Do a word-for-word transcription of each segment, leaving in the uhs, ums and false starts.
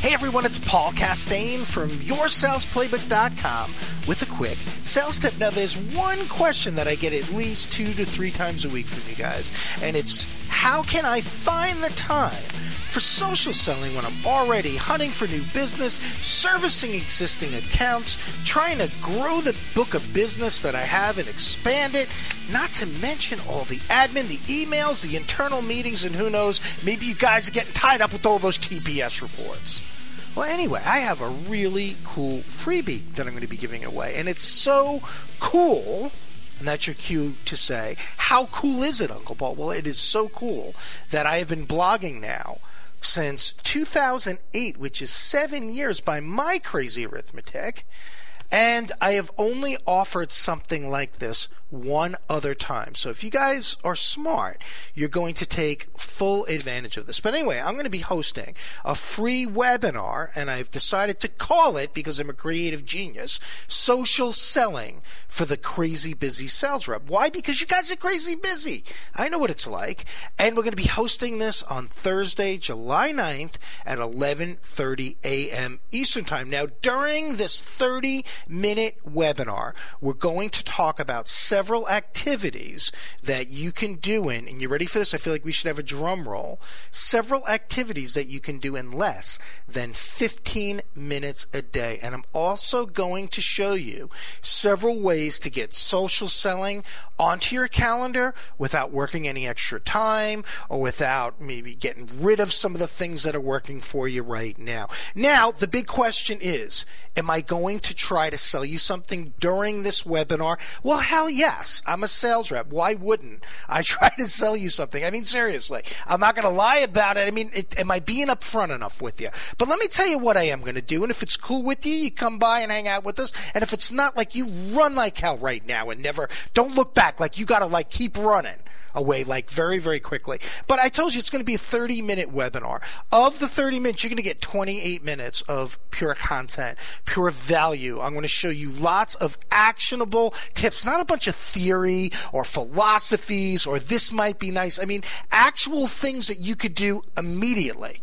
Hey everyone, it's Paul Castaigne from your sales playbook dot com with a quick sales tip. Now there's one question that I get at least two to three times a week from you guys, and it's how can I find the time for social selling when I'm already hunting for new business, servicing existing accounts, trying to grow the book of business that I have and expand it, not to mention all the admin, the emails, the internal meetings, and who knows, maybe you guys are getting tied up with all those T P S reports. Well, anyway, I have a really cool freebie that I'm going to be giving away, and it's so cool. And that's your cue to say, how cool is it, Uncle Paul? Well, it is so cool that I have been blogging now since two thousand eight, which is seven years by my crazy arithmetic, and I have only offered something like this one other time. So if you guys are smart, you're going to take full advantage of this. But anyway, I'm going to be hosting a free webinar, and I've decided to call it, because I'm a creative genius, Social Selling for the Crazy Busy Sales Rep. Why? Because you guys are crazy busy. I know what it's like. And we're going to be hosting this on Thursday, July ninth at eleven thirty a.m. Eastern Time. Now, during this thirty-minute webinar, we're going to talk about several activities that you can do in, and you ready for this? I feel like we should have a drum roll. Several activities that you can do in less than fifteen minutes a day. And I'm also going to show you several ways to get social selling onto your calendar without working any extra time, or without maybe getting rid of some of the things that are working for you right now. Now, the big question is, am I going to try to sell you something during this webinar? Well, hell yes. I'm a sales rep. Why wouldn't I try to sell you something? I mean, seriously, I'm not going to lie about it. I mean, it, am I being upfront enough with you? But let me tell you what I am going to do. And if it's cool with you, you come by and hang out with us. And if it's not, like, you run like hell right now and never, don't look back. Like, you got to, like, keep running away, like, very, very quickly. But I told you it's going to be a thirty-minute webinar. Of the thirty minutes, you're going to get twenty-eight minutes of pure content, pure value. I'm going to show you lots of actionable tips, not a bunch of theory or philosophies or this might be nice. I mean, actual things that you could do immediately.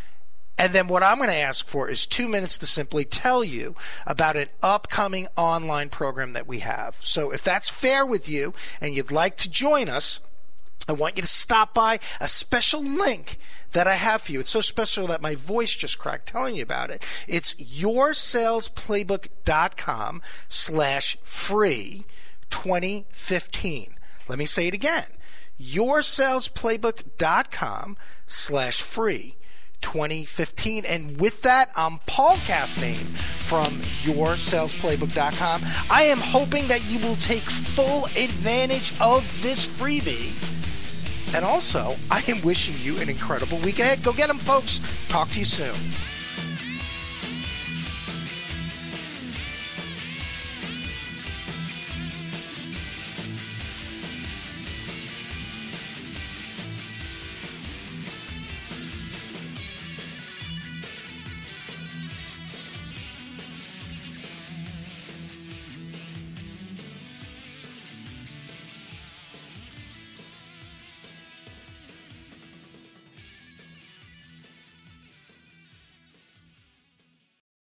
And then what I'm going to ask for is two minutes to simply tell you about an upcoming online program that we have. So if that's fair with you and you'd like to join us, I want you to stop by a special link that I have for you. It's so special that my voice just cracked telling you about it. It's your sales playbook dot com slash free twenty fifteen. Let me say it again. your sales playbook dot com slash free twenty fifteen. And with that, I'm Paul Castaigne from your sales playbook dot com. I am hoping that you will take full advantage of this freebie. And also, I am wishing you an incredible week ahead. Go get them, folks. Talk to you soon.